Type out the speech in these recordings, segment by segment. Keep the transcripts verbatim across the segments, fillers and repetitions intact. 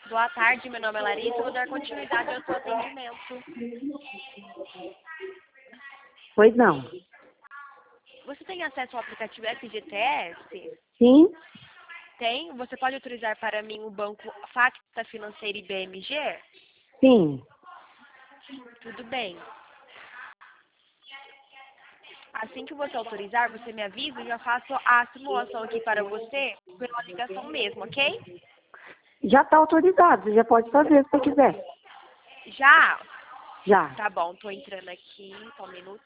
Boa tarde, meu nome é Larissa, eu vou dar continuidade ao seu atendimento. Pois não. Você tem acesso ao aplicativo F G T S? Sim? Tem? Você pode autorizar para mim o banco Facta Financeira e B M G? Sim. Tudo bem. Assim que você autorizar, você me avisa e já faço a simulação aqui para você pela ligação mesmo, ok? Já está autorizado, já pode fazer se você quiser. Já? Já. Tá bom, tô entrando aqui, só um minuto.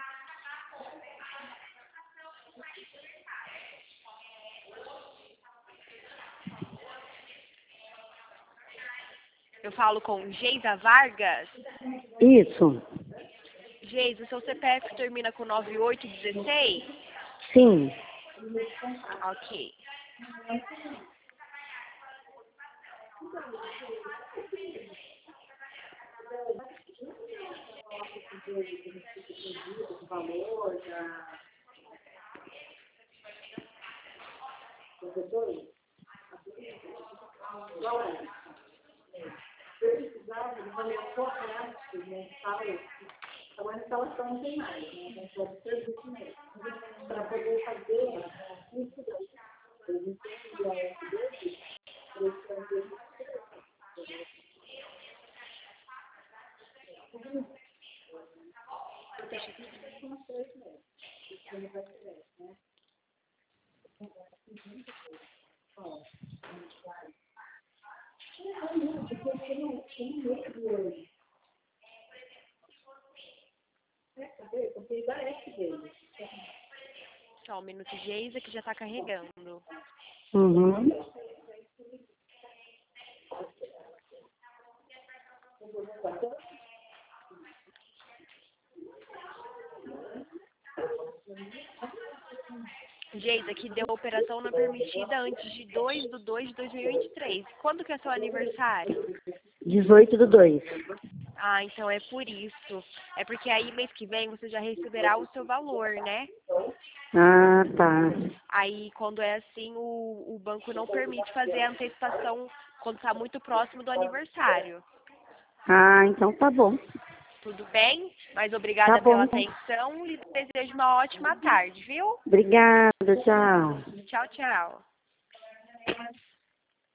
Eu falo com Geisa Vargas. Isso. Geisa, o seu C P F termina com nove oito um seis? Sim. Ok. Só um minuto, Geisa, que já tá carregando. Uhum. Geisa, que deu operação não permitida antes de dois de dois de dois mil e vinte e três. Quando que é seu aniversário? dezoito do dois. Ah, então é por isso. É porque aí mês que vem você já receberá o seu valor, né? Ah, tá. Aí quando é assim, o, o banco não permite fazer a antecipação quando está muito próximo do aniversário. Ah, então tá bom. Tudo bem? Mas Tá obrigada pela bom. atenção e desejo uma ótima tarde, viu? Obrigada, tchau. Tchau, tchau.